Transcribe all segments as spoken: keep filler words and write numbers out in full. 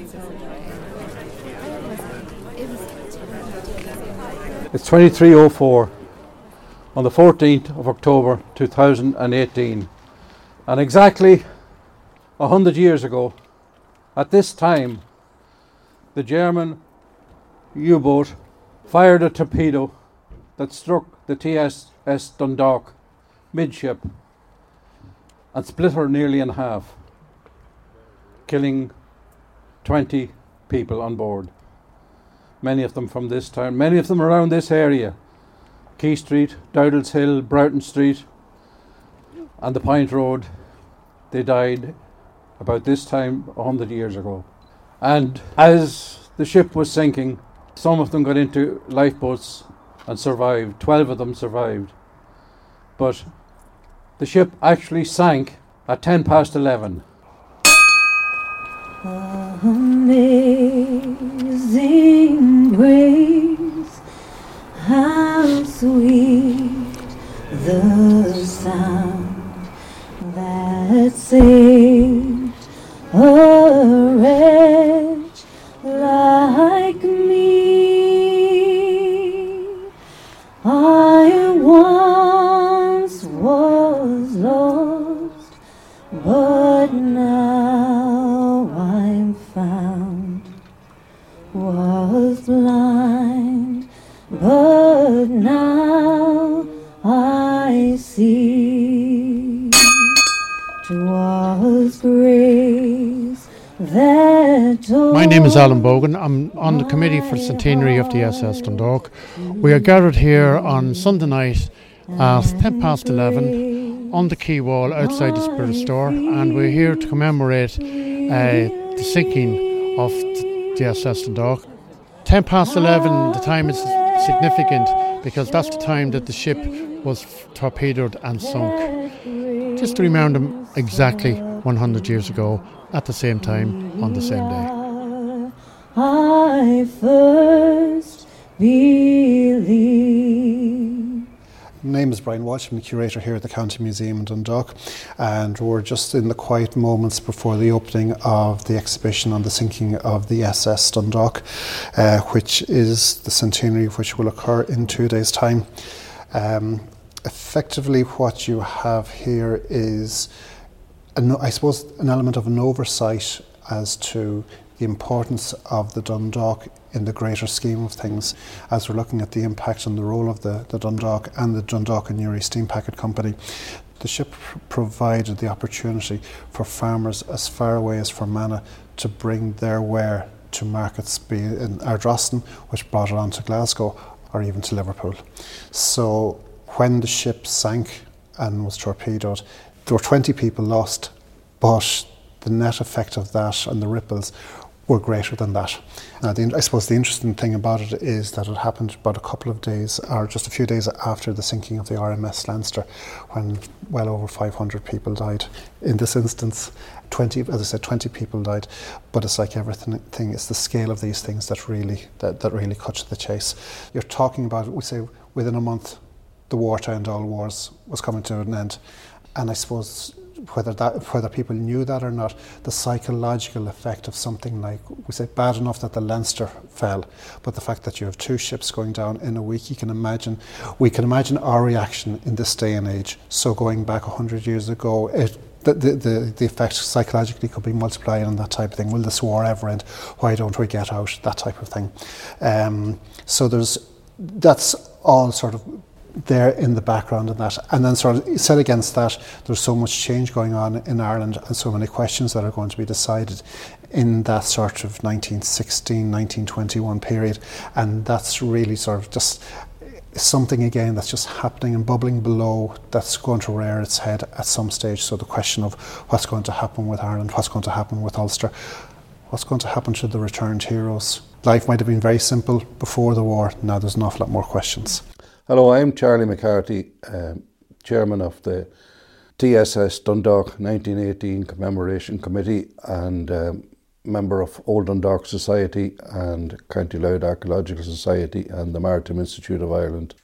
It's twenty-three oh four on the fourteenth of October two thousand eighteen, and exactly a hundred years ago, at this time, the German U-boat fired a torpedo that struck the T S S Dundalk midship and split her nearly in half, killing twenty people on board. Many of them from this town, many of them around this area. Quay Street, Dowdall's Hill, Broughton Street and the Point Road. They died about this time a hundred years ago. And as the ship was sinking, some of them got into lifeboats and survived. Twelve of them survived. But the ship actually sank at ten past eleven. Amazing grace, how sweet the sound that saved a wretch like me. I once was lost, but now I'm found. Was blind, but now I see. 'Twas grace that My name is Alan Bogan. I'm on the committee for the centenary of the S S Dundalk. We are gathered here on Sunday night at ten past eleven on the quay wall outside the Spirit Store, and we're here to commemorate uh, the sinking of the S S Dundalk. ten past eleven, the time is significant because that's the time that the ship was torpedoed and sunk. Just to remind them exactly one hundred years ago at the same time on the same day. I first believe. My name is Brian Walsh. I'm the curator here at the County Museum in Dundalk, and we're just in the quiet moments before the opening of the exhibition on the sinking of the S S Dundalk, uh, which is the centenary which will occur in two days' time. Um, effectively what you have here is, an, I suppose, an element of an oversight as to the importance of the Dundalk in the greater scheme of things, as we're looking at the impact and the role of the, the Dundalk and the Dundalk and Newry Steam Packet Company. The ship pr- provided the opportunity for farmers as far away as Fermanagh to bring their ware to markets, be it in Ardrossan, which brought it on to Glasgow, or even to Liverpool. So when the ship sank and was torpedoed, there were twenty people lost, but the net effect of that and the ripples were greater than that. Now, the, I suppose the interesting thing about it is that it happened about a couple of days, or just a few days after the sinking of the R M S Leinster, when well over five hundred people died. In this instance, twenty, as I said, twenty people died. But it's like everything; it's the scale of these things that really that, that really cuts the chase. You're talking about, we say, within a month, the war to end all wars was coming to an end, and I suppose, whether that whether people knew that or not, the psychological effect of something like, we say, bad enough that the Leinster fell, but the fact that you have two ships going down in a week, you can imagine, we can imagine our reaction in this day and age. So going back a hundred years ago, it, the, the, the, the effect psychologically could be multiplied on that type of thing. Will this war ever end? Why don't we get out? That type of thing. Um, so there's, that's all sort of there in the background of that. And then sort of set against that, there's so much change going on in Ireland and so many questions that are going to be decided in that sort of nineteen sixteen, nineteen twenty-one period. And that's really sort of just something again that's just happening and bubbling below, that's going to rear its head at some stage. So the question of what's going to happen with Ireland, what's going to happen with Ulster, what's going to happen to the returned heroes. Life might have been very simple before the war, now there's an awful lot more questions. Hello, I'm Charlie McCarthy, um, Chairman of the T S S Dundalk nineteen eighteen Commemoration Committee and um, member of Old Dundalk Society and County Louth Archaeological Society and the Maritime Institute of Ireland.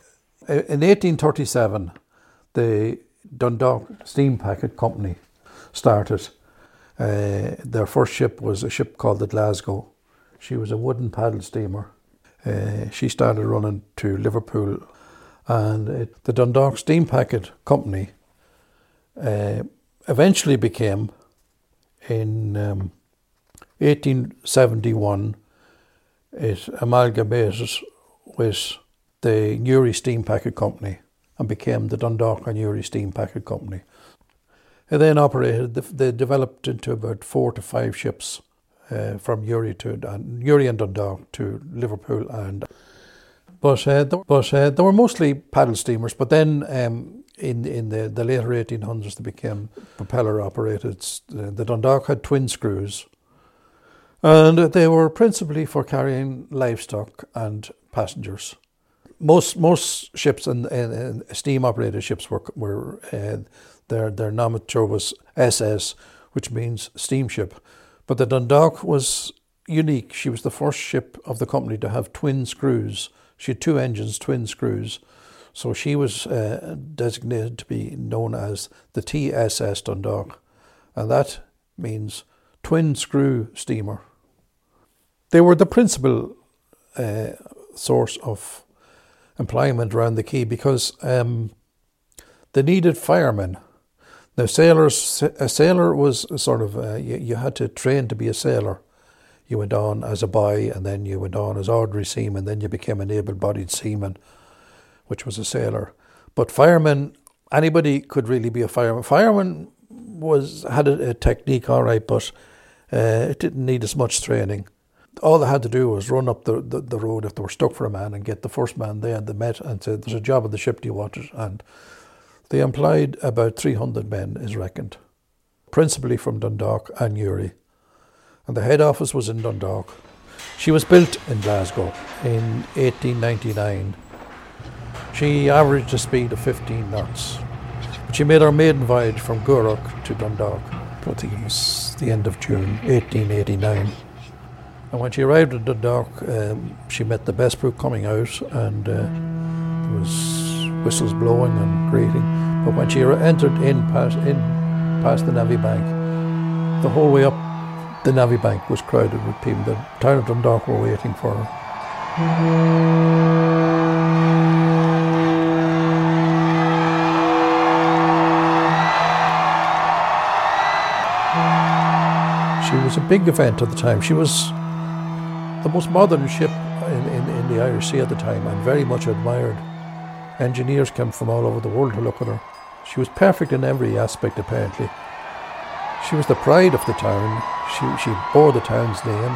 In eighteen thirty-seven, the Dundalk Steam Packet Company started. Uh, their first ship was a ship called the Glasgow. She was a wooden paddle steamer. Uh, she started running to Liverpool, and it, the Dundalk Steam Packet Company uh, eventually became, in um, eighteen seventy-one, it amalgamated with the Newry Steam Packet Company and became the Dundalk and Newry Steam Packet Company. It then operated, they developed into about four to five ships uh, from Newry to uh, Newry and Dundalk to Liverpool, and but uh, th- but uh, they were mostly paddle steamers. But then um, in in the, the later eighteen hundreds, they became propeller operated. Uh, the Dundalk had twin screws, and they were principally for carrying livestock and passengers. Most most ships and, and, and steam operated ships were were. Uh, Their, their nomenclature was S S, which means steamship. But the Dundalk was unique. She was the first ship of the company to have twin screws. She had two engines, twin screws. So she was uh, designated to be known as the T S S Dundalk. And that means twin screw steamer. They were the principal uh, source of employment around the quay because um, they needed firemen. Now, sailors, a sailor was sort of, uh, you, you had to train to be a sailor. You went on as a boy, and then you went on as ordinary seaman, then you became an able-bodied seaman, which was a sailor. But firemen, anybody could really be a fireman. Fireman was had a, a technique, all right, but uh, it didn't need as much training. All they had to do was run up the, the, the road if they were stuck for a man and get the first man there they met and said, there's a job on the ship, do you want it? And they employed about three hundred men, is reckoned, principally from Dundalk and Newry. And the head office was in Dundalk. She was built in Glasgow in eighteen ninety-nine. She averaged a speed of fifteen knots. But she made her maiden voyage from Gourock to Dundalk. I think it was the end of June eighteen eighty-nine. And when she arrived in Dundalk, um, she met the Bessbrook coming out, and uh, there was whistles blowing and greeting. But when she entered in past, in past the Navy Bank, the whole way up the Navy Bank was crowded with people. The town of Dundalk were waiting for her. She was a big event at the time. She was the most modern ship in, in, in the Irish Sea at the time, and very much admired. Engineers came from all over the world to look at her. She was perfect in every aspect, apparently. She was the pride of the town. She, she bore the town's name.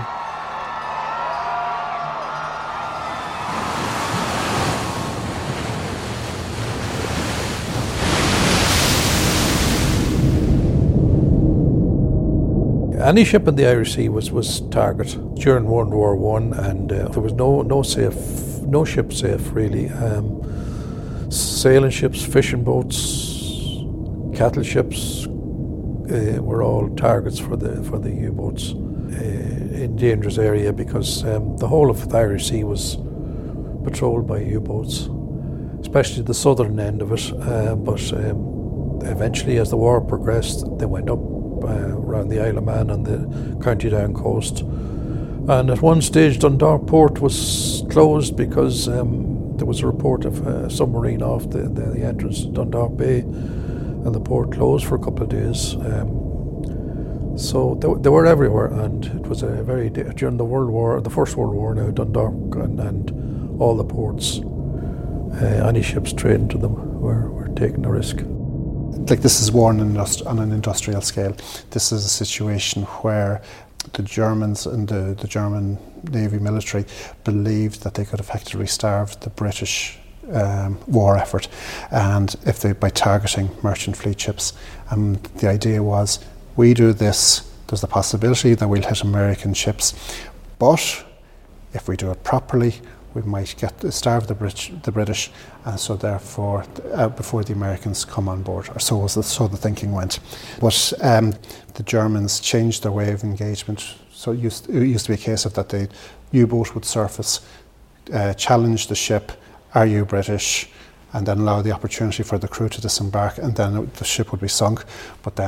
Any ship in the Irish Sea was, was target during World War One, and uh, there was no no safe, no ship safe really. Um, sailing ships, fishing boats, cattle ships uh, were all targets for the for the U-boats uh, in dangerous area because um, the whole of the Irish Sea was patrolled by U-boats, especially the southern end of it. Uh, but um, eventually, as the war progressed, they went up Uh, around the Isle of Man and the County Down coast, and at one stage Dundalk port was closed because um, there was a report of a submarine off the, the, the entrance to Dundalk Bay, and the port closed for a couple of days. Um, so they, they were everywhere, and it was a very during the World War, the First World War. Now Dundalk and, and all the ports, uh, any ships trading to them were, were taking a risk. Like this is war on an, industri- on an industrial scale. This is a situation where the Germans and the, the German Navy military believed that they could effectively starve the British um, war effort, and if they by targeting merchant fleet ships. And the idea was, we do this, there's the possibility that we'll hit American ships, but if we do it properly, we might get starve the British, the British, and so therefore, uh, before the Americans come on board, or so was the, so the thinking went. But um, the Germans changed their way of engagement. So it used, it used to be a case of that the U-boat would surface, uh, challenge the ship, "Are you British?" and then allow the opportunity for the crew to disembark, and then the ship would be sunk. But then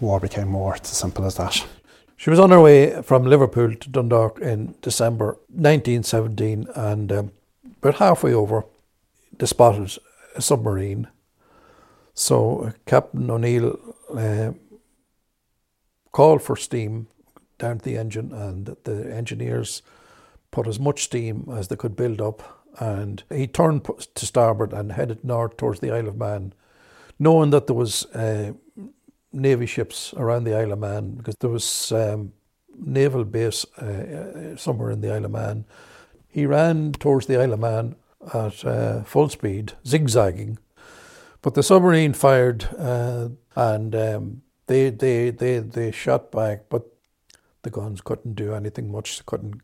war became war. It's as simple as that. She was on her way from Liverpool to Dundalk in December nineteen seventeen, and um, about halfway over, they spotted a submarine. So uh, Captain O'Neill uh, called for steam down to the engine, and the engineers put as much steam as they could build up, and he turned to starboard and headed north towards the Isle of Man, knowing that there was uh, Navy ships around the Isle of Man, because there was um, naval base uh, somewhere in the Isle of Man. He ran towards the Isle of Man at uh, full speed, zigzagging, but the submarine fired, uh, and um, they, they they they shot back, but the guns couldn't do anything much. They couldn't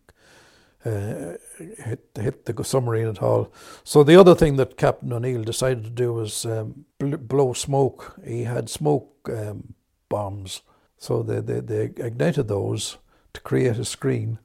uh, hit hit the submarine at all. So the other thing that Captain O'Neill decided to do was um, bl- blow smoke. He had smoke um, bombs, so they, they they ignited those to create a screen,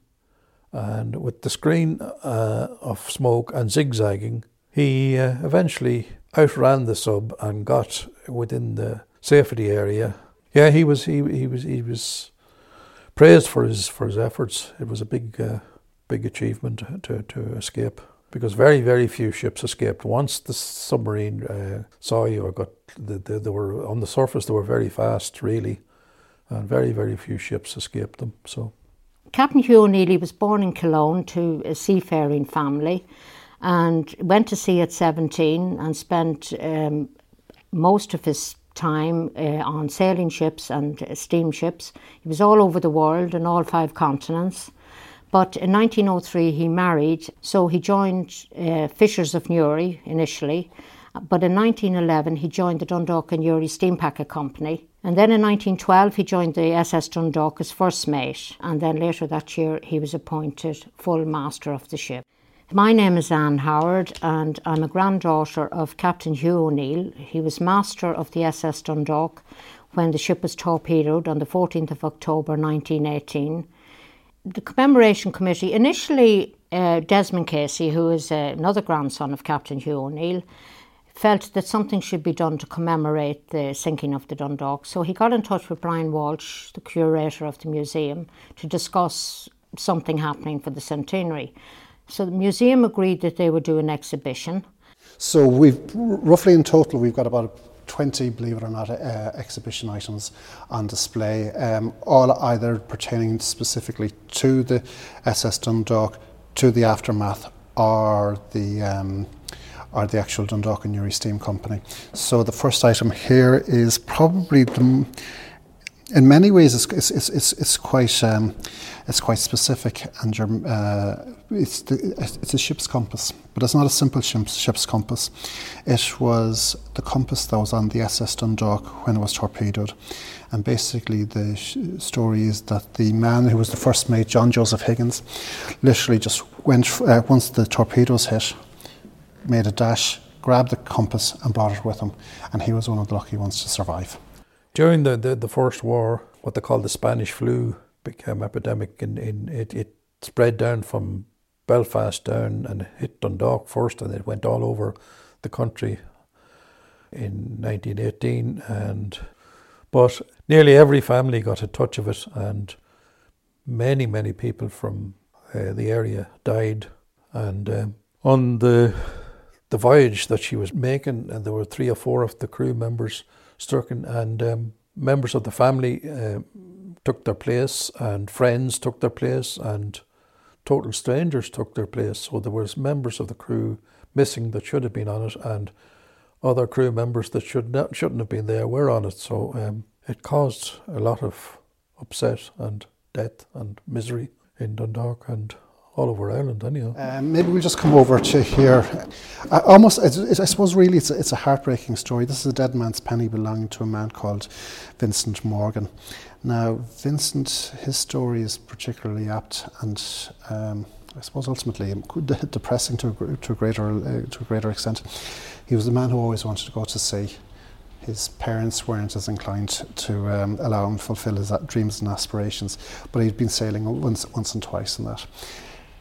and with the screen uh, of smoke and zigzagging, he uh, eventually outran the sub and got within the safety area. Yeah, he was he he was he was praised for his for his efforts. It was a big uh, big achievement to to escape, because very very few ships escaped. Once the submarine uh, saw you or got the, the, they were on the surface, they were very fast, really, and very very few ships escaped them. So Captain Hugh O'Neill was born in Cologne to a seafaring family, and went to sea at seventeen and spent um, most of his time uh, on sailing ships and uh, steamships. He was all over the world in all five continents. But in nineteen oh three he married, so he joined uh, Fishers of Newry initially. But in nineteen eleven he joined the Dundalk and Newry Steam Packet Company. And then in nineteen twelve he joined the S S Dundalk as first mate. And then later that year he was appointed full master of the ship. My name is Anne Howard, and I'm a granddaughter of Captain Hugh O'Neill. He was master of the S S Dundalk when the ship was torpedoed on the fourteenth of October nineteen eighteen. The commemoration committee, initially uh, Desmond Casey, who is uh, another grandson of Captain Hugh O'Neill, felt that something should be done to commemorate the sinking of the Dundalk. So he got in touch with Brian Walsh, the curator of the museum, to discuss something happening for the centenary. So the museum agreed that they would do an exhibition. So we've roughly in total we've got about twenty, believe it or not, uh, exhibition items on display, um, all either pertaining specifically to the S S Dundalk, to the aftermath, or the um, or the actual Dundalk and Newry Steam Company. So the first item here is probably the, in many ways it's it's it's, it's quite um, it's quite specific, and uh, it's the, it's a ship's compass, but it's not a simple ship's, ship's compass. It was the compass that was on the S S Dundalk when it was torpedoed, and basically the sh- story is that the man who was the first mate, John Joseph Higgins, literally just went uh, once the torpedoes hit, made a dash, grabbed the compass and brought it with him, and he was one of the lucky ones to survive. During the, the, the First War, what they called the Spanish flu became epidemic, and in, it, it spread down from Belfast down and hit Dundalk first, and it went all over the country in nineteen eighteen. And but nearly every family got a touch of it, and many, many people from uh, the area died. And um, on the the voyage that she was making, and there were three or four of the crew members stricken, and um, members of the family uh, took their place, and friends took their place, and total strangers took their place. So there was members of the crew missing that should have been on it, and other crew members that should not, shouldn't have been there were on it. So um, it caused a lot of upset and death and misery in Dundalk and all over Ireland, anyhow. Um, maybe we'll just come over to here. I almost, it's, it's, I suppose, really, it's a, it's a heartbreaking story. This is a dead man's penny belonging to a man called Vincent Morgan. Now, Vincent, his story is particularly apt, and um, I suppose ultimately depressing to a, to a greater uh, to a greater extent. He was the man who always wanted to go to sea. His parents weren't as inclined to um, allow him to fulfil his dreams and aspirations, but he'd been sailing once, once and twice in that.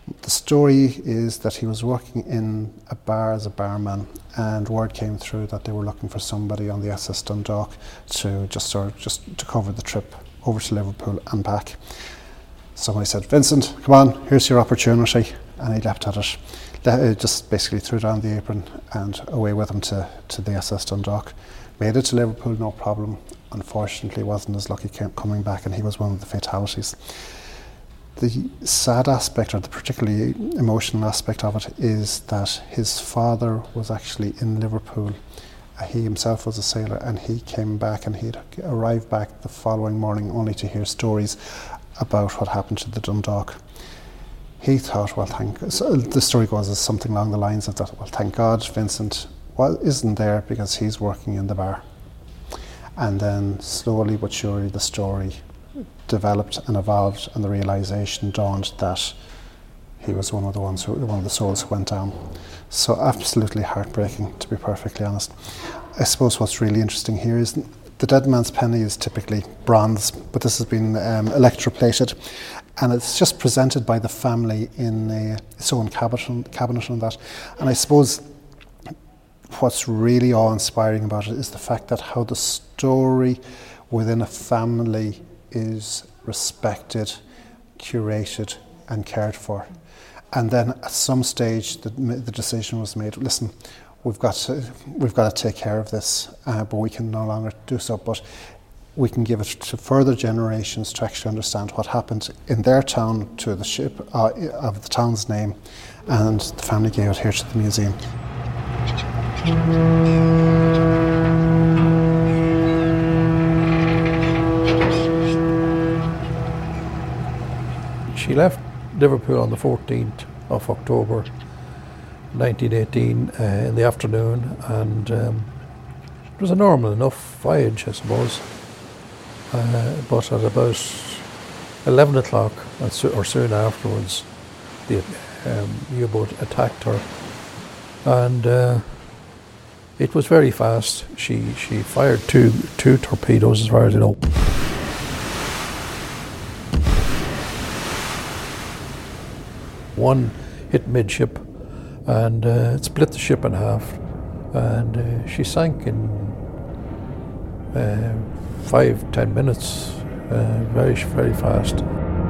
The story is that he was working in a bar as a barman, and word came through that they were looking for somebody on the S S Dundalk to just sort of just to cover the trip over to Liverpool and back. Somebody said, "Vincent, come on, here's your opportunity," and he leapt at it. Le- just basically threw down the apron and away with him to, to the S S Dundalk. Made it to Liverpool, no problem. Unfortunately, wasn't as lucky coming back, and he was one of the fatalities. The sad aspect, or the particularly emotional aspect of it, is that his father was actually in Liverpool. Uh, he himself was a sailor, and he came back, and he'd arrived back the following morning only to hear stories about what happened to the Dundalk. He thought, well, thank so the story goes as something along the lines of that, well, thank God Vincent well, isn't there because he's working in the bar. And then slowly but surely the story developed and evolved, and the realisation dawned that he was one of the ones who, one of the souls who went down. So absolutely heartbreaking, to be perfectly honest. I suppose what's really interesting here is the dead man's penny is typically bronze, but this has been um, electroplated, and it's just presented by the family in a, its own cabinet, cabinet on that. And I suppose what's really awe-inspiring about it is the fact that how the story within a family is respected, curated and cared for. And then at some stage the, the decision was made, listen, we've got to, we've got to take care of this, uh, but we can no longer do so, but we can give it to further generations to actually understand what happened in their town to the ship uh, of the town's name, and the family gave it here to the museum. She left Liverpool on the fourteenth of October nineteen eighteen uh, in the afternoon, and um, it was a normal enough voyage, I suppose. Uh, but at about eleven o'clock or soon afterwards, the um, U-boat attacked her, and uh, it was very fast. She she fired two two torpedoes, as far as I know. One hit midship, and uh, it split the ship in half, and uh, she sank in uh, five ten minutes, uh, very very fast.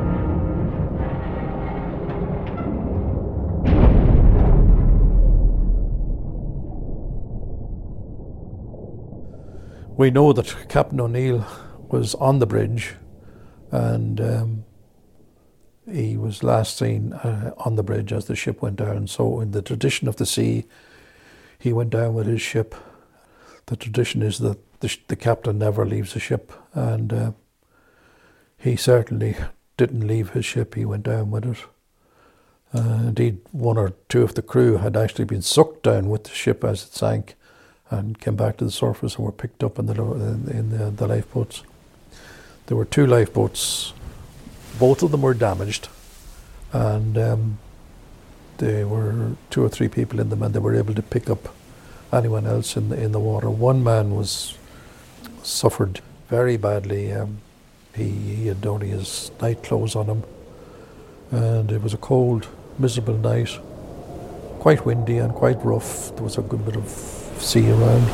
We know that Captain O'Neill was on the bridge, and um, he was last seen uh, on the bridge as the ship went down. So in the tradition of the sea, he went down with his ship. The tradition is that the, sh- the captain never leaves the ship, and uh, he certainly didn't leave his ship. He went down with it. Uh, indeed, one or two of the crew had actually been sucked down with the ship as it sank, and came back to the surface and were picked up in the in the, the lifeboats. There were two lifeboats. Both of them were damaged, and um, there were two or three people in them, and they were able to pick up anyone else in the in the water. One man was suffered very badly. Um, he, he had only his night clothes on him, and it was a cold, miserable night, quite windy and quite rough. There was a good bit of sea around.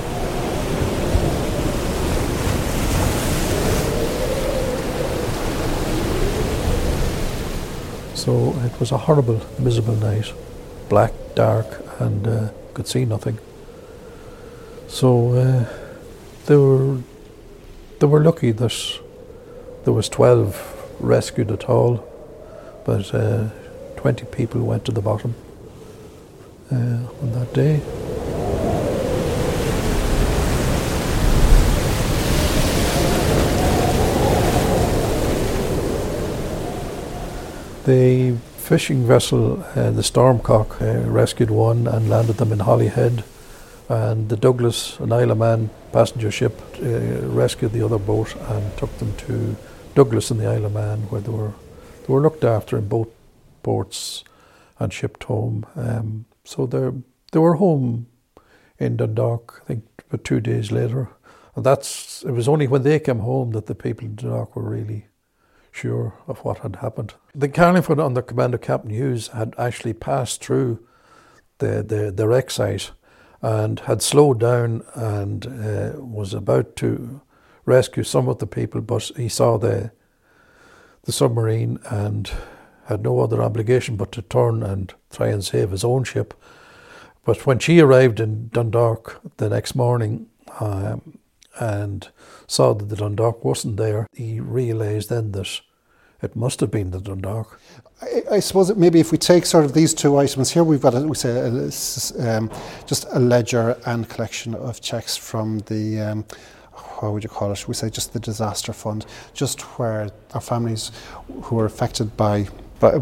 So it was a horrible, miserable night, black, dark, and uh, could see nothing. So uh, they were they were lucky that there was twelve rescued at all, but uh, twenty people went to the bottom uh, on that day. The fishing vessel, uh, the Stormcock, uh, rescued one and landed them in Holyhead, and the Douglas, an Isle of Man passenger ship, uh, rescued the other boat and took them to Douglas in the Isle of Man, where they were they were looked after in both ports and shipped home. Um, so they they were home in Dundalk, I think, about two days later, and that's it was only when they came home that the people in Dundalk were really sure of what had happened. The Carlingford under Commander Captain Hughes had actually passed through the, the, the wreck site and had slowed down and uh, was about to rescue some of the people, but he saw the the submarine and had no other obligation but to turn and try and save his own ship. But when she arrived in Dundalk the next morning um, and saw that the Dundalk wasn't there, he realised then that it must have been the Dundalk. I, I suppose that maybe if we take sort of these two items here, we've got a, we say a, um, just a ledger and collection of cheques from the um, how would you call it? We say just the disaster fund, just where our families who were affected by by,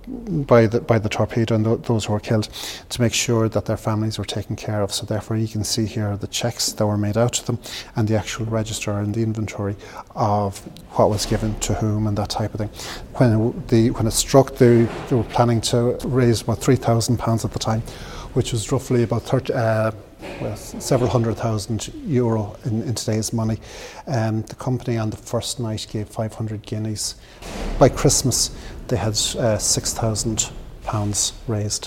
by the by the torpedo and th- those who were killed, to make sure that their families were taken care of. So therefore, you can see here the cheques that were made out to them, and the actual register and the inventory of what was given to whom and that type of thing. When the when it struck, they, they were planning to raise about three thousand pounds at the time, which was roughly about thirty. Uh, Well, several hundred thousand euro in, in today's money. Um, the company on the first night gave five hundred guineas. By Christmas, they had uh, six thousand pounds raised.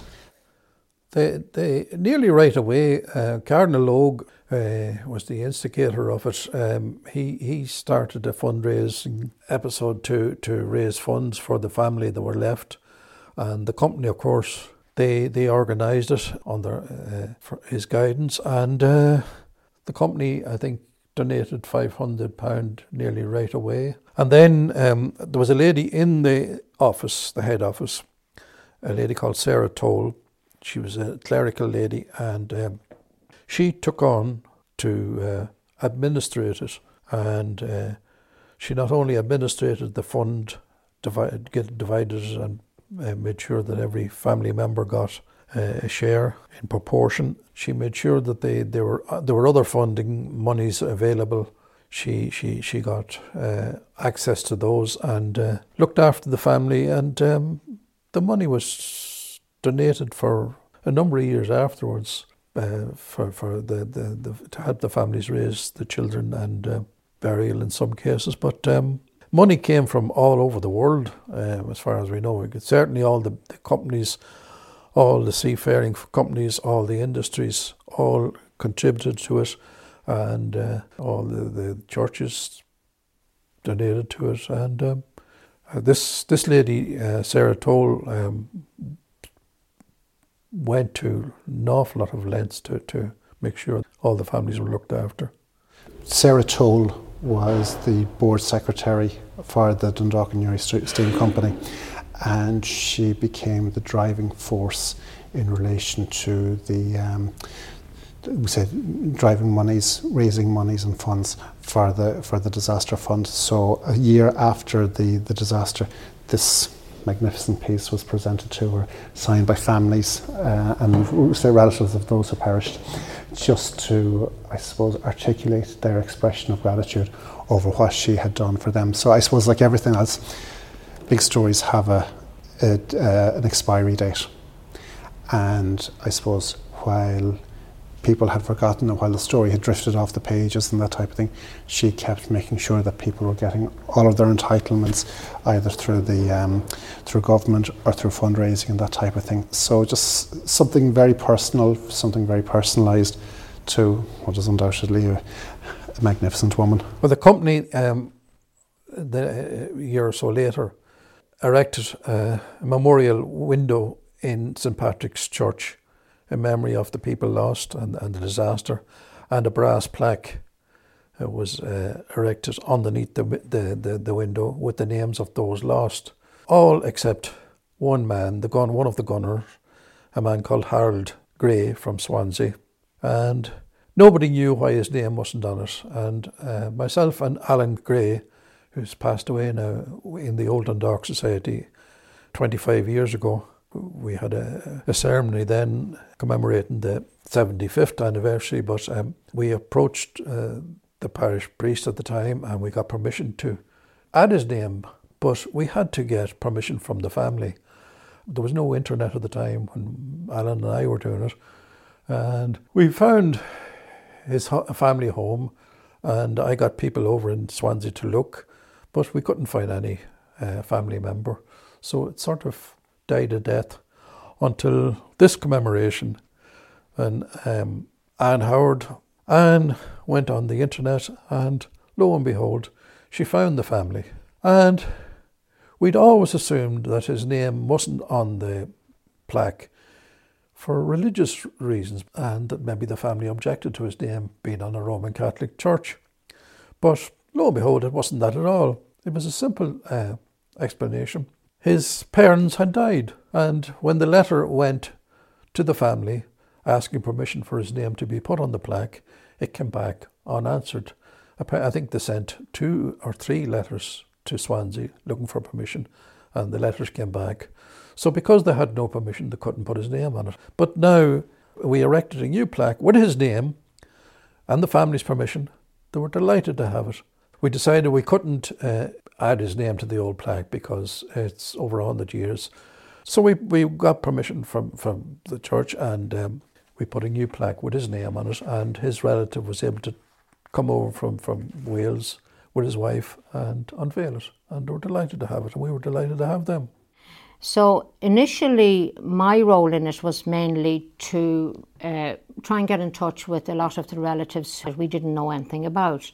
They, they nearly right away, uh, Cardinal Logue uh, was the instigator of it. Um, he he started a fundraising episode to to raise funds for the family that were left, and the company, of course, They they organised it under uh, for his guidance, and uh, the company, I think, donated five hundred pounds nearly right away. And then um, there was a lady in the office, the head office, a lady called Sarah Toll. She was a clerical lady, and um, she took on to uh, administrate it. And uh, she not only administrated the fund, divide, get it divided and Uh, made sure that every family member got uh, a share in proportion. She made sure that they there were uh, there were other funding monies available. She she she got uh, access to those and uh, looked after the family. And um, the money was donated for a number of years afterwards uh, for for the, the the to help the families raise the children and uh, burial in some cases. But um, money came from all over the world, uh, as far as we know. Certainly all the, the companies, all the seafaring companies, all the industries, all contributed to it, and uh, all the, the churches donated to it. And um, this this lady, uh, Sarah Toll, um, went to an awful lot of lengths to, to make sure all the families were looked after. Sarah Toll was the board secretary for the Dundalk and Newry Steam Company, and she became the driving force in relation to the um, we said driving monies, raising monies and funds for the for the disaster fund. So a year after the, the disaster, this magnificent piece was presented to her, signed by families uh, and say relatives of those who perished, just to, I suppose, articulate their expression of gratitude over what she had done for them. So I suppose, like everything else, big stories have a, a uh, an expiry date, and I suppose while people had forgotten and while the story had drifted off the pages and that type of thing, she kept making sure that people were getting all of their entitlements, either through the um, through government or through fundraising and that type of thing. So just something very personal, something very personalised to what is undoubtedly a, a magnificent woman. Well, the company, um, the a year or so later, erected uh, a memorial window in Saint Patrick's Church in memory of the people lost and, and the disaster, and a brass plaque uh, was uh, erected underneath the, the, the, the window with the names of those lost, all except one man, the gun, one of the gunners, a man called Harold Gray from Swansea, and nobody knew why his name wasn't on it. And uh, myself and Alan Gray, who's passed away now, in the Old Dundalk Society twenty-five years ago, we had a, a ceremony then commemorating the seventy-fifth anniversary, but um, we approached uh, the parish priest at the time and we got permission to add his name, but we had to get permission from the family. There was no internet at the time when Alan and I were doing it, and we found his ho- family home, and I got people over in Swansea to look, but we couldn't find any uh, family member. So it sort of died a death until this commemoration. And um, Anne Howard, Anne went on the internet, and lo and behold, she found the family. And we'd always assumed that his name wasn't on the plaque for religious reasons, and that maybe the family objected to his name being on a Roman Catholic church. But lo and behold, it wasn't that at all. It was a simple uh, explanation. His parents had died, and when the letter went to the family asking permission for his name to be put on the plaque, it came back unanswered. I think they sent two or three letters to Swansea looking for permission, and the letters came back. So because they had no permission, they couldn't put his name on it. But now we erected a new plaque with his name and the family's permission. They were delighted to have it. We decided we couldn't uh, add his name to the old plaque because it's over one hundred years. So we, we got permission from, from the church, and um, we put a new plaque with his name on it, and his relative was able to come over from, from Wales with his wife and unveil it. And they were delighted to have it, and we were delighted to have them. So initially, my role in it was mainly to uh, try and get in touch with a lot of the relatives that we didn't know anything about.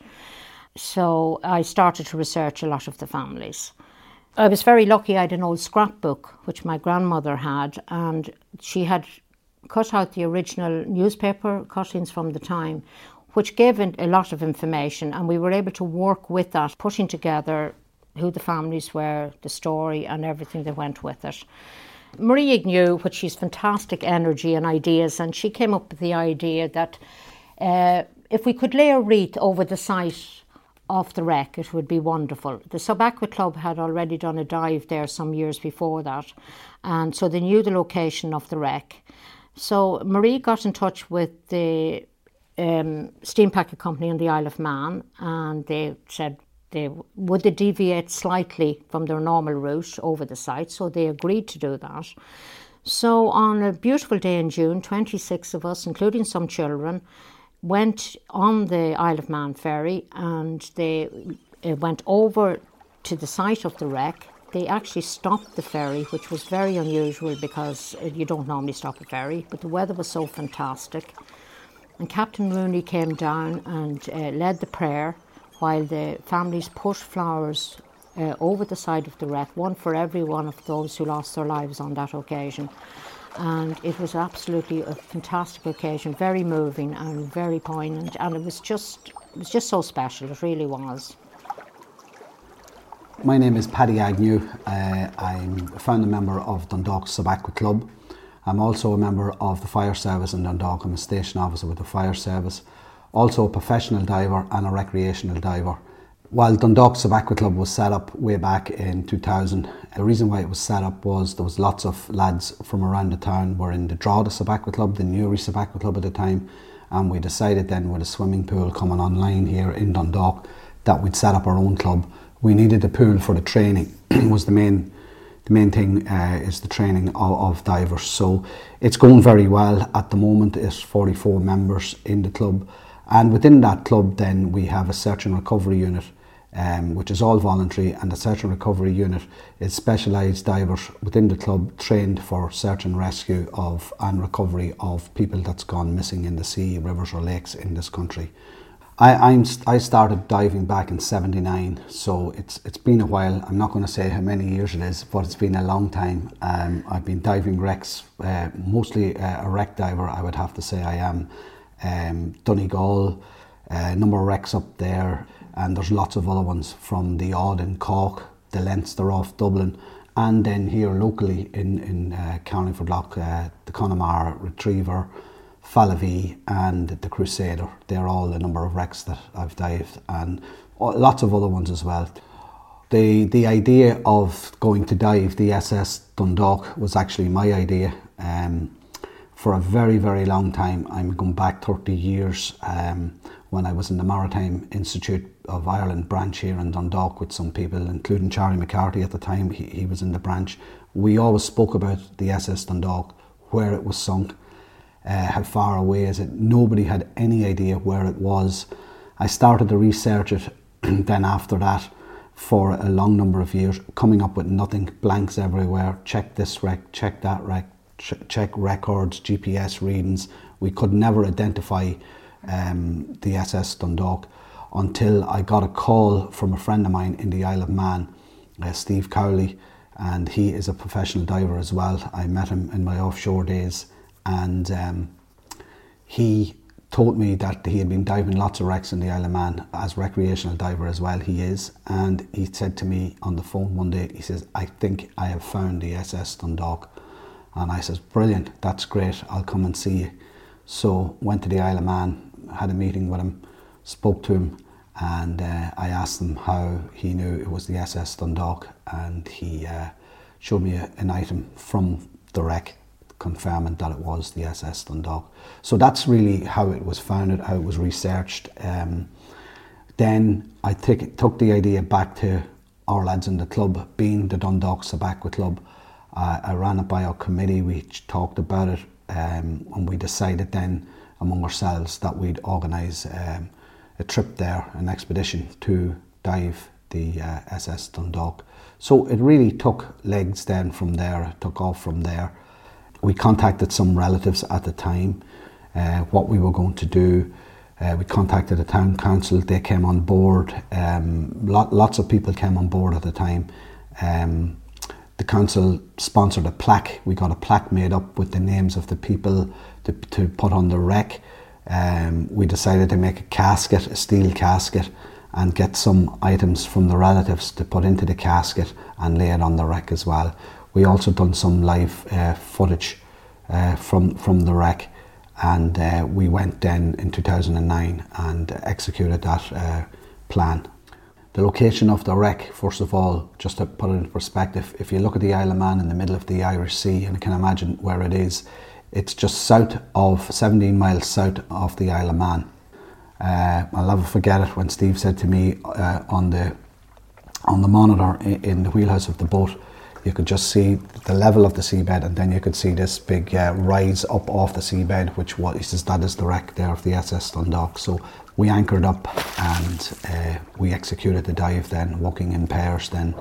So I started to research a lot of the families. I was very lucky. I had an old scrapbook, which my grandmother had, and she had cut out the original newspaper cuttings from the time, which gave a lot of information, and we were able to work with that, putting together who the families were, the story and everything that went with it. Marie knew, which she's fantastic energy and ideas, and she came up with the idea that uh, if we could lay a wreath over the site of the wreck, it would be wonderful. The Sub Aqua Club had already done a dive there some years before that, and so they knew the location of the wreck. So Marie got in touch with the um, steam packet company on the Isle of Man, and they said, They, would they deviate slightly from their normal route over the site, so they agreed to do that. So on a beautiful day in June, twenty-six of us, including some children, went on the Isle of Man ferry, and they uh, went over to the site of the wreck. They actually stopped the ferry, which was very unusual because you don't normally stop a ferry, but the weather was so fantastic. And Captain Rooney came down and uh, led the prayer, while the families pushed flowers uh, over the side of the wreck, one for every one of those who lost their lives on that occasion. And it was absolutely a fantastic occasion, very moving and very poignant, and it was just it was just so special, it really was. My name is Paddy Agnew. Uh, I'm a founding member of Dundalk Sub Aqua Club. I'm also a member of the Fire Service in Dundalk. I'm a station officer with the Fire Service. Also a professional diver and a recreational diver. While Dundalk Sub Aqua Club was set up way back in two thousand, the reason why it was set up was there was lots of lads from around the town were in the Drogheda Sub Aqua Club, the Newry Sub Aqua Club at the time, and we decided then with a swimming pool coming online here in Dundalk that we'd set up our own club. We needed a pool for the training. was the main the main thing uh, is the training of, of divers. So it's going very well at the moment. There's forty-four members in the club. And within that club then we have a search and recovery unit, um, which is all voluntary, and the search and recovery unit is specialised divers within the club trained for search and rescue of and recovery of people that's gone missing in the sea, rivers or lakes in this country. I I'm, I started diving back in seventy-nine, so it's it's been a while. I'm not going to say how many years it is, but it's been a long time. Um, I've been diving wrecks, uh, mostly uh, a wreck diver, I would have to say I am. Um, Donegal, a uh, number of wrecks up there, and there's lots of other ones from the Odd in Cork, the Leinster off Dublin, and then here locally in, in uh, County Ferlock, uh, the Connemara Retriever, Fallaví and the Crusader. They're all a number of wrecks that I've dived, and lots of other ones as well. The, the idea of going to dive the S S Dundalk was actually my idea. Um, For a very, very long time. I'm going back thirty years um, when I was in the Maritime Institute of Ireland branch here in Dundalk with some people, including Charlie McCarthy at the time. He, he was in the branch. We always spoke about the S S Dundalk, where it was sunk, uh, how far away is it. Nobody had any idea where it was. I started to research it then after that, for a long number of years, coming up with nothing, blanks everywhere, check this rec, check that rec, ch check records, G P S readings. We could never identify um, the S S Dundalk until I got a call from a friend of mine in the Isle of Man, uh, Steve Cowley, and he is a professional diver as well. I met him in my offshore days, and um, he told me that he had been diving lots of wrecks in the Isle of Man as recreational diver as well. He is, and he said to me on the phone one day, he says, I think I have found the S S Dundalk. And I says, brilliant, that's great, I'll come and see you. So went to the Isle of Man, had a meeting with him, spoke to him, and uh, I asked him how he knew it was the S S Dundalk, and he uh, showed me a, an item from the wreck confirming that it was the S S Dundalk. So that's really how it was founded, how it was researched. Um, then I take, took the idea back to our lads in the club, being the Dundalk Sub-Aqua Club. Uh, I ran it by our committee, we talked about it, um, and we decided then among ourselves that we'd organise um, a trip there, an expedition to dive the uh, S S Dundalk. So it really took legs then from there, it took off from there. We contacted some relatives at the time, uh, what we were going to do. Uh, we contacted the town council, they came on board. Um, lot, lots of people came on board at the time. Um, the council sponsored a plaque. We got a plaque made up with the names of the people to, to put on the wreck. Um, we decided to make a casket, a steel casket, and get some items from the relatives to put into the casket and lay it on the wreck as well. We also done some live uh, footage uh, from from the wreck, and uh, we went then in two thousand nine and executed that uh, plan. The location of the wreck, first of all, just to put it into perspective, if you look at the Isle of Man in the middle of the Irish Sea, and you can imagine where it is, it's just south of, seventeen miles south of the Isle of Man. Uh, I'll never forget it when Steve said to me uh, on the on the monitor in, in the wheelhouse of the boat, you could just see the level of the seabed, and then you could see this big uh, rise up off the seabed, which what he says that is the wreck there of the S S Dundalk. So we anchored up and uh, we executed the dive then, walking in pairs then.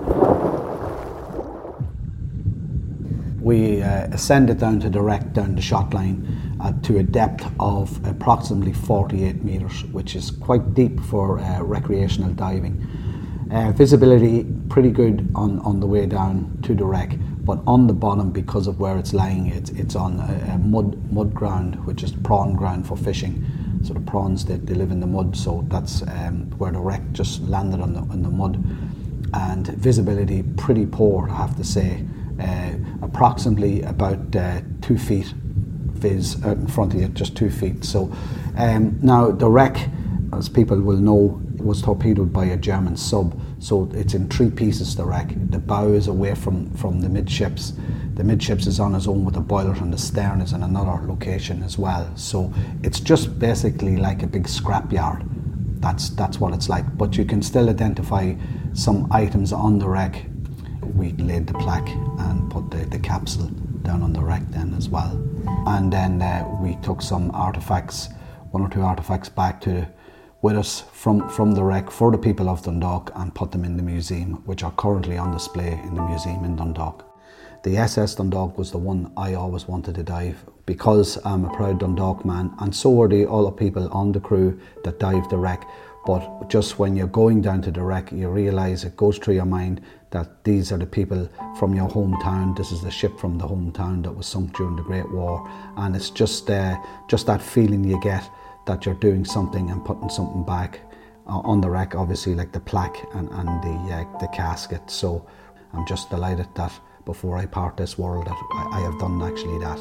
We uh, ascended down to the wreck, down the shot line, uh, to a depth of approximately forty-eight metres, which is quite deep for uh, recreational diving. Uh, visibility pretty good on, on the way down to the wreck, but on the bottom, because of where it's lying, it's, it's on a, a mud mud ground, which is prawn ground for fishing. So the prawns, they, they live in the mud, so that's um, where the wreck just landed on the, on the mud. And visibility pretty poor, I have to say. Uh, approximately about uh, two feet viz out in front of you, just two feet. So um, now the wreck, as people will know, was torpedoed by a German sub, so it's in three pieces, the wreck. The bow is away from, from the midships, the midships is on its own with the boiler, and the stern is in another location as well. So it's just basically like a big scrapyard. That's, that's what it's like, but you can still identify some items on the wreck. We laid the plaque and put the, the capsule down on the wreck then as well. And then uh, we took some artefacts, one or two artefacts back to with us from, from the wreck for the people of Dundalk, and put them in the museum, which are currently on display in the museum in Dundalk. The S S Dundalk was the one I always wanted to dive, because I'm a proud Dundalk man, and so are the other people on the crew that dived the wreck. But just when you're going down to the wreck, you realise, it goes through your mind that these are the people from your hometown. This is the ship from the hometown that was sunk during the Great War, and it's just uh, just that feeling you get that you're doing something and putting something back uh, on the wreck, obviously, like the plaque and, and the uh, the casket. So I'm just delighted that before I part this world that I, I have done actually that.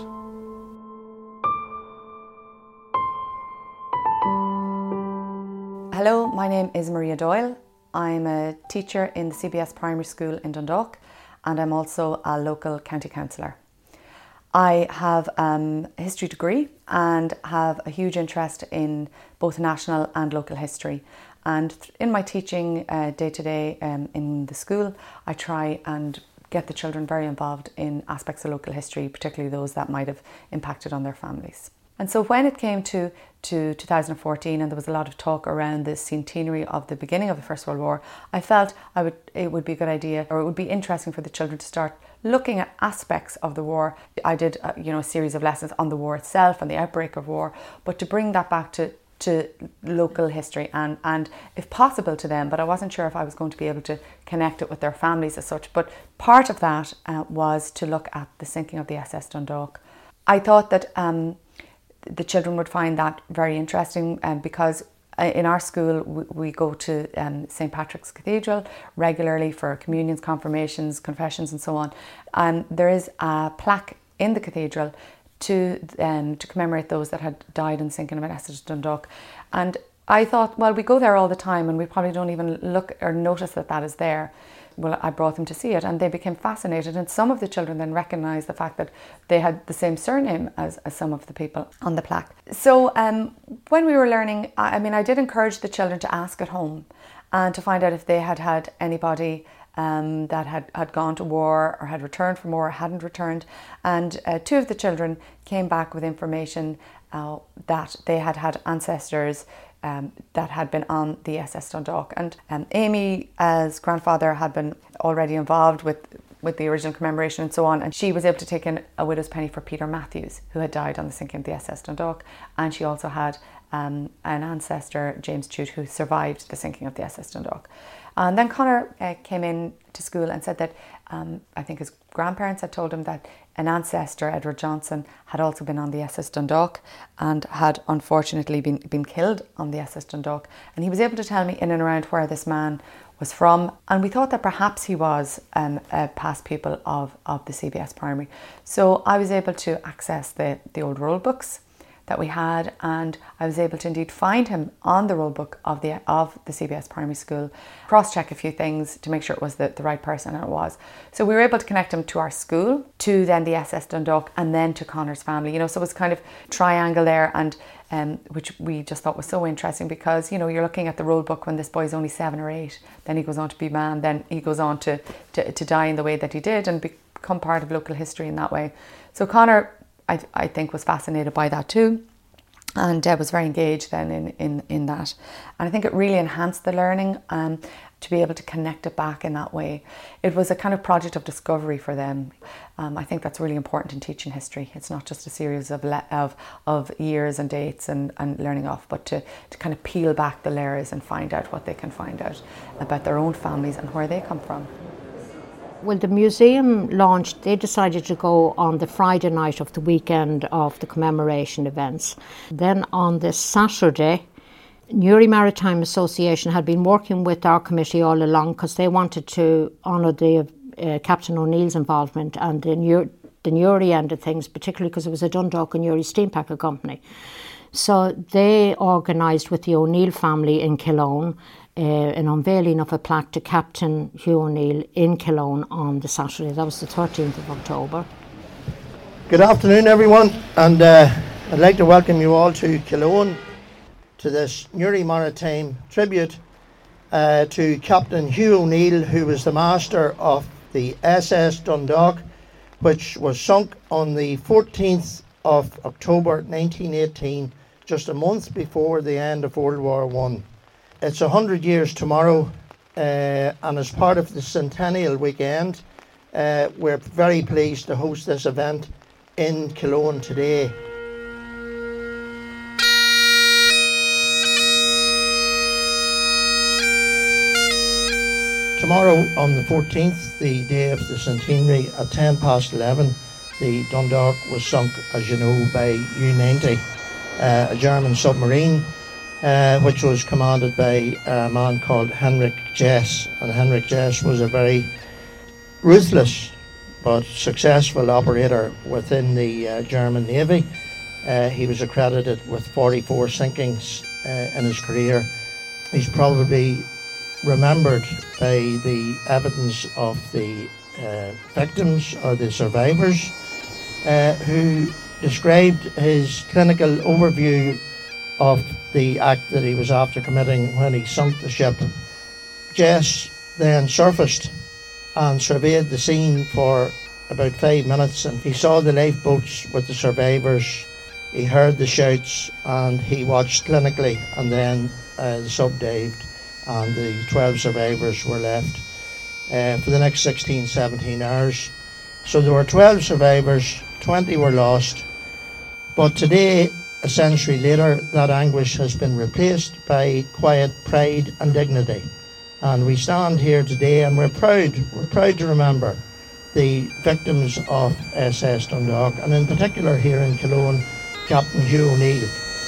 Hello, my name is Maria Doyle. I'm a teacher in the C B S Primary School in Dundalk, and I'm also a local county councillor. I have um, a history degree and have a huge interest in both national and local history. And in my teaching uh, day to day um, in the school, I try and get the children very involved in aspects of local history, particularly those that might have impacted on their families. And so when it came to, to two thousand fourteen and there was a lot of talk around the centenary of the beginning of the First World War, I felt I would it would be a good idea, or it would be interesting for the children to start looking at aspects of the war. I did uh, you know, a series of lessons on the war itself and the outbreak of war, but to bring that back to to local history and, and if possible to them, but I wasn't sure if I was going to be able to connect it with their families as such. But part of that uh, was to look at the sinking of the S S Dundalk. I thought that um, the children would find that very interesting um, because in our school we, we go to um, Saint Patrick's Cathedral regularly for communions, confirmations, confessions and so on. And there is a plaque in the cathedral to um, to commemorate those that had died in the sinking of S S Dundalk. And I thought, well, we go there all the time and we probably don't even look or notice that that is there. Well, I brought them to see it and they became fascinated, and some of the children then recognised the fact that they had the same surname as, as some of the people on the plaque. So um, when we were learning, I, I mean, I did encourage the children to ask at home and to find out if they had had anybody Um, that had, had gone to war or had returned from war or hadn't returned. And uh, two of the children came back with information uh, that they had had ancestors um, that had been on the S S Dundalk. And um, Amy, as grandfather, had been already involved with, with the original commemoration and so on. And she was able to take in a widow's penny for Peter Matthews, who had died on the sinking of the S S Dundalk. And she also had um, an ancestor, James Chute, who survived the sinking of the S S Dundalk. And then Conor uh, came in to school and said that um, I think his grandparents had told him that an ancestor, Edward Johnson, had also been on the S S Dundalk and had unfortunately been, been killed on the S S Dundalk. And he was able to tell me in and around where this man was from. And we thought that perhaps he was um, a past pupil of, of the C B S Primary. So I was able to access the, the old roll books that we had, and I was able to indeed find him on the roll book of the of the C B S Primary School, cross-check a few things to make sure it was the, the right person, and it was. So we were able to connect him to our school, to then the S S Dundalk, and then to Conor's family, you know, so it was kind of triangle there, and um, which we just thought was so interesting because, you know, you're looking at the roll book when this boy's only seven or eight, then he goes on to be man, then he goes on to, to, to die in the way that he did and become part of local history in that way. So Conor, I, I think, was fascinated by that too, and uh, was very engaged then in, in, in that. And I think it really enhanced the learning um, to be able to connect it back in that way. It was a kind of project of discovery for them. Um, I think that's really important in teaching history. It's not just a series of le- of, of years and dates and, and learning off, but to, to kind of peel back the layers and find out what they can find out about their own families and where they come from. Well, the museum launched, they decided to go on the Friday night of the weekend of the commemoration events. Then on the Saturday, Newry Maritime Association had been working with our committee all along because they wanted to honour the uh, Captain O'Neill's involvement and the, Newry, the Newry end of things, particularly because it was a Dundalk and Newry steam packet company. So they organised with the O'Neill family in Killone Uh, an unveiling of a plaque to Captain Hugh O'Neill in Killone on the Saturday. That was the thirteenth of October. Good afternoon, everyone, and uh, I'd like to welcome you all to Killone, to this Newry Maritime tribute uh, to Captain Hugh O'Neill, who was the master of the S S Dundalk, which was sunk on the fourteenth of October nineteen eighteen, just a month before the end of World War One. It's a hundred years tomorrow, uh, and as part of the centennial weekend, uh, we're very pleased to host this event in Killone today. Tomorrow, on the fourteenth, the day of the centenary, at ten past eleven, the Dundalk was sunk, as you know, by U ninety, uh, a German submarine, Uh, which was commanded by a man called Henrik Jess. And Henrik Jess was a very ruthless but successful operator within the uh, German Navy. Uh, he was accredited with forty-four sinkings uh, in his career. He's probably remembered by the evidence of the uh, victims or the survivors uh, who described his clinical overview of the act that he was after committing when he sunk the ship. Jess then surfaced and surveyed the scene for about five minutes, and he saw the lifeboats with the survivors he heard the shouts and he watched clinically, and then uh, the sub dived and the twelve survivors were left uh, for the next sixteen, seventeen hours. So there were twelve survivors, twenty were lost. But today, a century later, that anguish has been replaced by quiet pride and dignity. And we stand here today and we're proud, we're proud to remember the victims of S S Dundalk, and in particular here in Cologne, Captain Hugh O'Neill.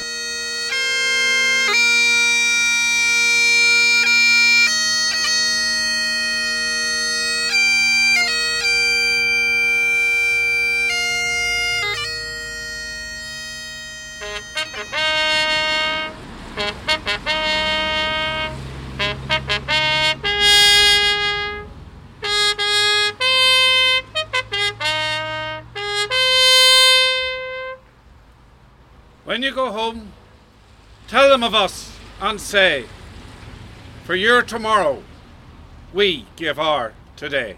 When you go home, tell them of us and say, for your tomorrow, we give our today.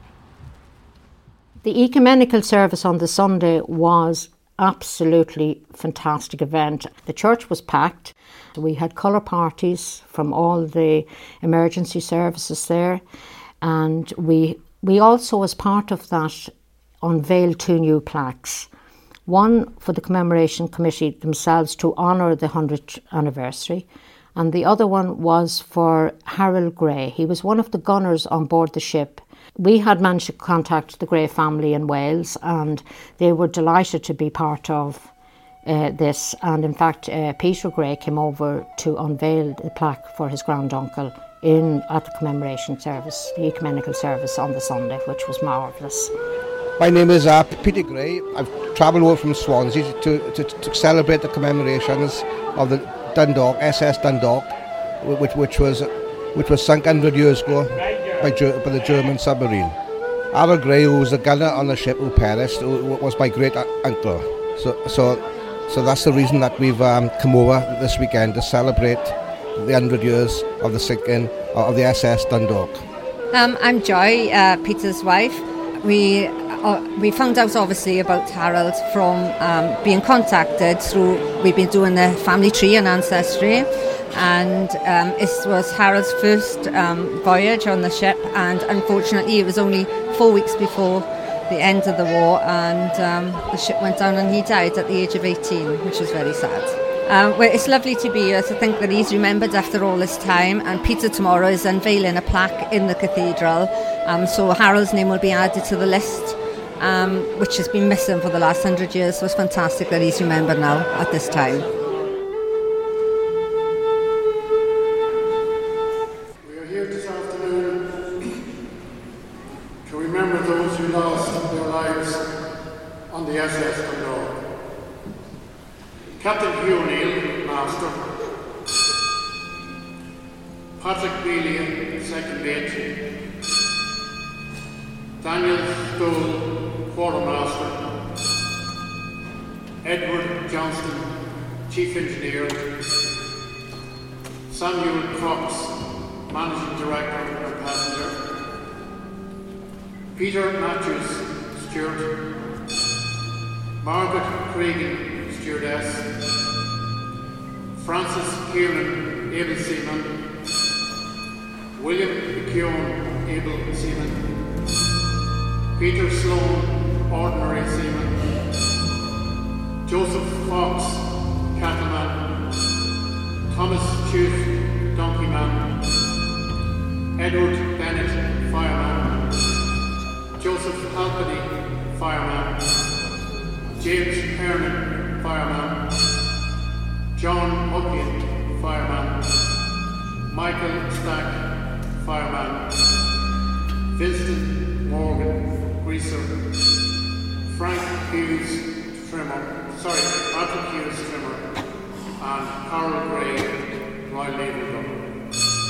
The ecumenical service on the Sunday was absolutely fantastic event. The church was packed. We had colour parties from all the emergency services there, and we we also, as part of that, unveiled two new plaques. One for the commemoration committee themselves to honour the hundredth anniversary, and the other one was for Harold Gray. He was one of the gunners on board the ship. We had managed to contact the Gray family in Wales, and they were delighted to be part of uh, this. And in fact, uh, Peter Gray came over to unveil the plaque for his granduncle in at the commemoration service, the ecumenical service on the Sunday, which was marvellous. My name is uh, Peter Gray. I've travelled over from Swansea to, to, to celebrate the commemorations of the Dundalk, S S Dundalk, which, which was which was sunk one hundred years ago by, by the German submarine. Harold Gray, who was the gunner on the ship who perished, was my great uncle. So, so, so that's the reason that we've um, come over this weekend to celebrate the one hundred years of the sinking of the S S Dundalk. Um, I'm Joy, uh, Peter's wife. We uh, we found out obviously about Harold from um, being contacted through, we've been doing the family tree and ancestry, and um, it was Harold's first um, voyage on the ship, and unfortunately it was only four weeks before the end of the war, and um, the ship went down and he died at the age of eighteen, which was very sad. Um, well, it's lovely to be here to think that he's remembered after all this time, and Peter tomorrow is unveiling a plaque in the cathedral, um, so Harold's name will be added to the list, um, which has been missing for the last hundred years. So it's fantastic that he's remembered now at this time. We are here this afternoon to remember those who lost their lives on the S S Dundalk. Captain Hugh O'Neill, Master, Patrick Bealey, Second Mate, Daniel Stoll, Quartermaster, Edward Johnston, Chief Engineer, Samuel Cox, Managing Director and Passenger, Peter Matthews, Steward, Margaret Cregan, Stewardess, Francis Kieran, Able Seaman, William McKeown, Able Seaman, Peter Sloan, Ordinary Seaman, Joseph Fox, Cattleman, Thomas Chute, Donkeyman, Edward Bennett, Fireman, Joseph Halpany, Fireman, James Hernan, Fireman, John Muckian, Fireman, Michael Stack, Fireman, Vincent Morgan, Greaser, Frank Hughes, Trimmer, sorry, Patrick Hughes, Trimmer, and Harold Gray, Royal Naval Gunner.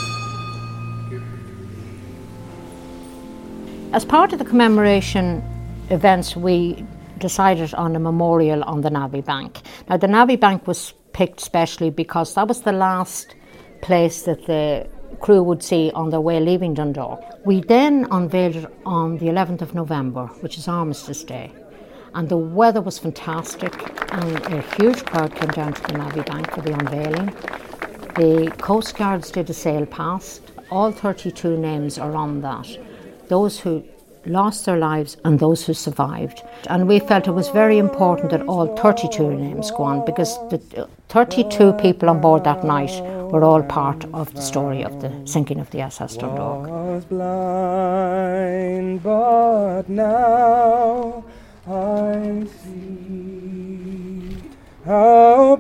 As part of the commemoration events, we decided on a memorial on the Navy Bank. Now, the Navy Bank was picked specially because that was the last place that the crew would see on their way leaving Dundalk. We then unveiled it on the eleventh of November, which is Armistice Day, And the weather was fantastic, and a huge crowd came down to the Navy Bank for the unveiling. The Coast Guards did a sail past. All thirty-two names are on that. Those who lost their lives and those who survived. And we felt it was very important that all thirty-two names go on, because the thirty-two people on board that night were all part of the story of the sinking of the S S Dundalk. Was blind, but now I see how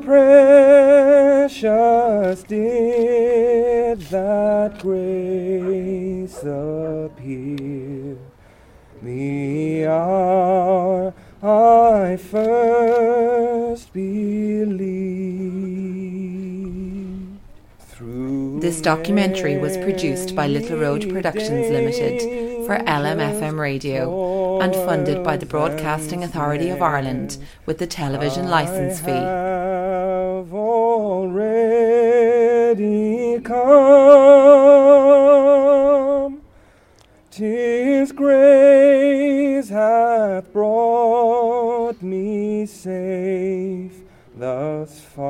precious did that grace appear the hour I first believed. Through This documentary was produced by Little Road Productions Limited for L M F M Radio and funded by the Broadcasting Authority of Ireland with the television licence fee. Have already come. 'Tis grace hath brought me safe thus far.